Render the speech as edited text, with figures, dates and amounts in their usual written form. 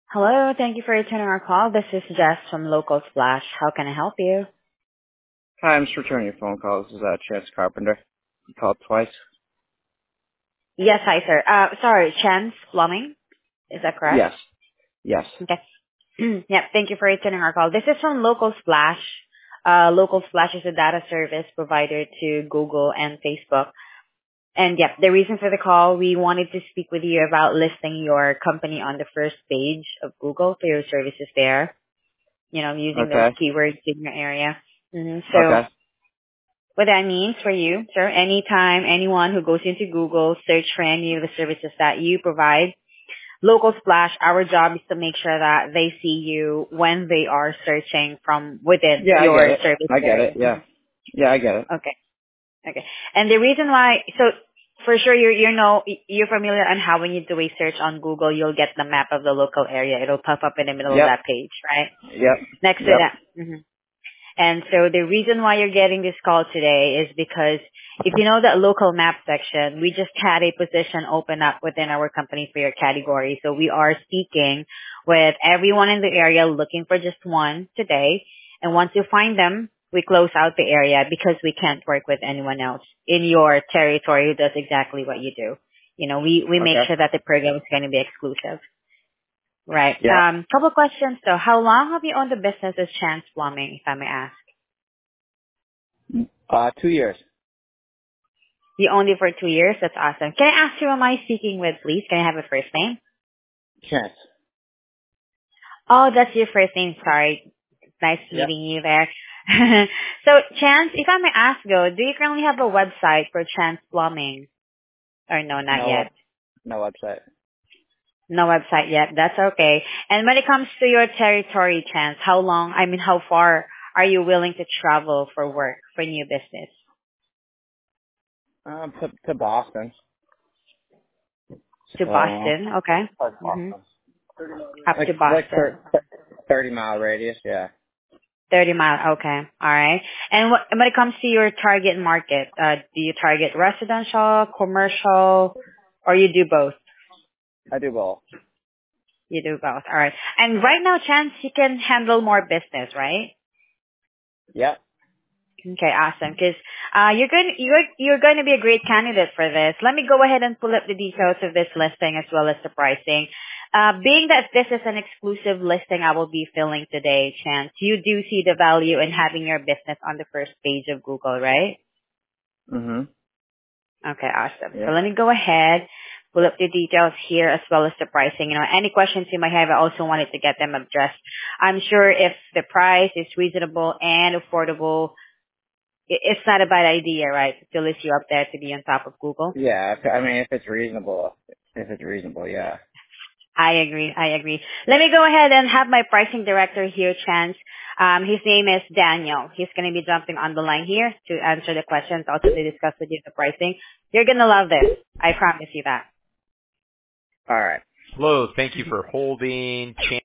Hello, thank you for returning our call. This is Jess from Local Splash. How can I help you? Hi, I'm just returning your phone call. This is Chance Carpenter. You called twice? Yes, hi, sir. Sorry, Chance Plumbing. Is that correct? Yes. Yes. Okay. Yep, thank you for returning our call. This is from Local Splash. Local Splash is a data service provider to Google and Facebook. And yep, the reason for the call, we wanted to speak with you about listing your company on the first page of Google for your services there. Using those Okay. keywords in your area. So Okay. what that means for you, sir, anytime anyone who goes into Google, search for any of the services that you provide, Local Splash, our job is to make sure that they see you when they are searching from within Yeah, I get your it. service I get it. area. Yeah. Yeah, I get it. Okay. Okay. And the reason why, so for sure you're familiar on how when you do a search on Google, you'll get the map of the local area. It'll pop up in the middle of Yep. that page, right? Yep. Next to Yep. that. And so the reason why you're getting this call today is because if you know that local map section, we just had a position open up within our company for your category. So we are speaking with everyone in the area looking for just one today. And once you find them, we close out the area because we can't work with anyone else in your territory who does exactly what you do. We make Okay. sure that the program is going to be exclusive. Right. Yeah. Couple questions though. How long have you owned the business as Chance Plumbing, if I may ask? 2 years. You owned it for 2 years? That's awesome. Can I ask you who am I speaking with, please? Can I have a first name? Chance. Oh, that's your first name. Sorry. Nice Yep. meeting you there. So, Chance, if I may ask though, do you currently have a website for Chance Plumbing? Or no, not No yet. web. No website. No website yet. That's okay. And when it comes to your territory, Chance, how far are you willing to travel for work, for new business? To Boston. To So, Boston, okay. like hmm Boston. Up to Like Boston. 30-mile radius. Yeah. 30 mile. Okay. All right. And when it comes to your target market, do you target residential, commercial, or you do both? I do both. You do both. All right. And right now, Chance, you can handle more business, right? Yep. Okay, awesome. Because you're going to be a great candidate for this. Let me go ahead and pull up the details of this listing as well as the pricing. Being that this is an exclusive listing I will be filling today, Chance, you do see the value in having your business on the first page of Google, right? Mhm. Okay, awesome. So Yep. let me go ahead, pull up the details here as well as the pricing. Any questions you might have, I also wanted to get them addressed. I'm sure if the price is reasonable and affordable, it's not a bad idea, right? To list you up there to be on top of Google. Yeah. I mean, if it's reasonable. If it's reasonable, yeah. I agree. I agree. Let me go ahead and have my pricing director here, Chance. His name is Daniel. He's going to be jumping on the line here to answer the questions, also to discuss with you the pricing. You're going to love this. I promise you that. All right. Hello, thank you for holding.